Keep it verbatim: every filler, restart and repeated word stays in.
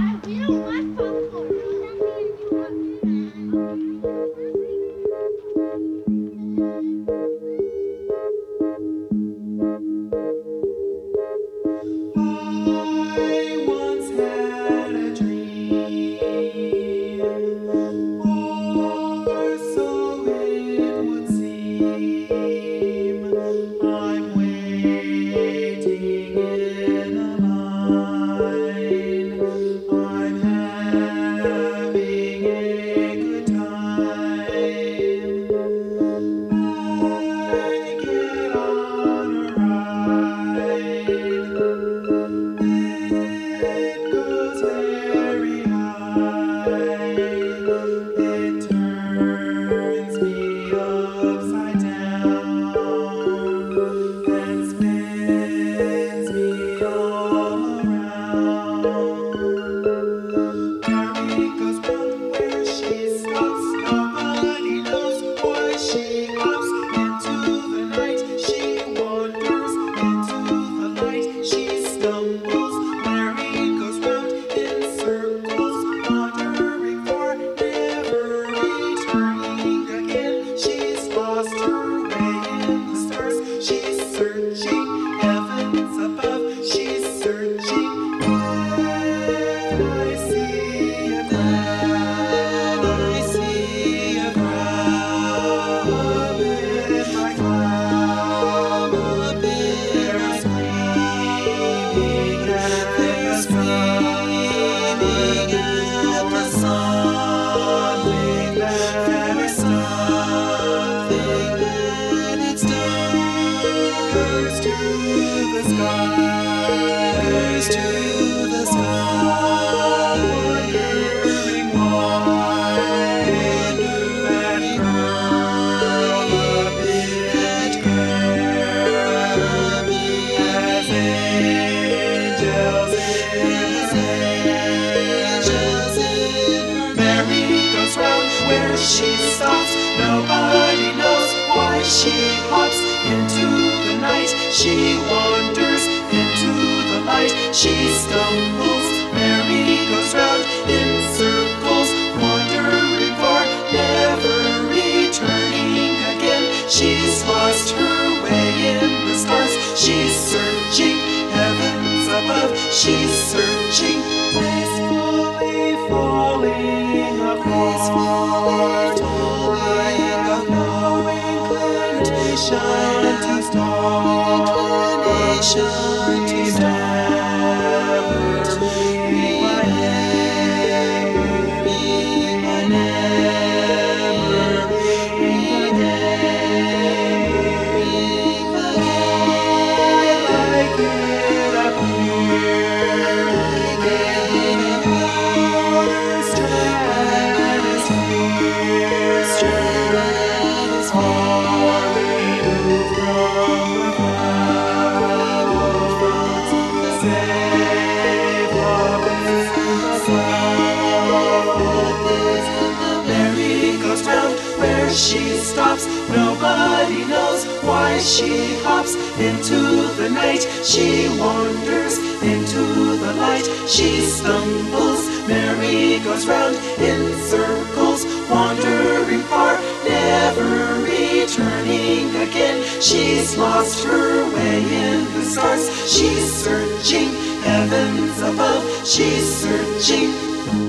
We don't want popcorn. I once had a dream, or so it would seem. I'm waiting in a line. I'm having a good time. I get on a ride. It goes very high. It turns me upside down and spins me all around. Mary goes round where she stops. Nobody knows why she hops into the night. She wanders into the light. She stumbles. Mary goes round in circles, wandering for never returning again. She's lost her way in the stars. She's searching heavens above. She's searching. When I see a crowd, I see a crowd in my cloud. They're screaming at the sun. Something that is something that it's done. Curse to the sky, curse to the sky. Wondering why that cherubim has angels in her. Mary goes round where she stops. Nobody knows why she hops into the night. She wanders into the light. She stumbles. Mary goes round in circles, wandering far, never returning again. She's lost her way in the stars. She's searching heavens above. She's searching, gracefully falling apart. I have no inclination to stop. Please never leave my neighbor. I never leave my neighbor. I like it up here in the stratosphere, stratosphere, far removed from the clouds. Save Robins in the clouds. Mary goes round where she stops. Nobody knows why she hops into the night. She wanders into the light. She stumbles. Mary goes round in circles, wandering far, never returning again. She's lost her way in the stars. She's searching heavens above. She's searching.